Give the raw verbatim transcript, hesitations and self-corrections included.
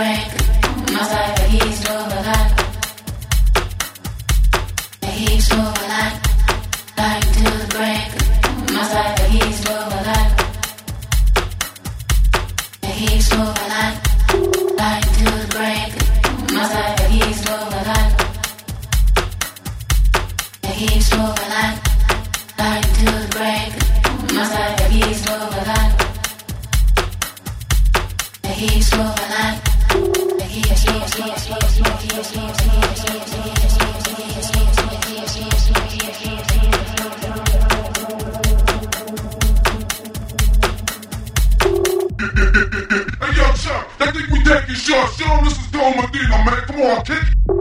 Hey, yo, Chuck, they think we taking shots. Yo, this is Dom Medina, man. Come on, kick.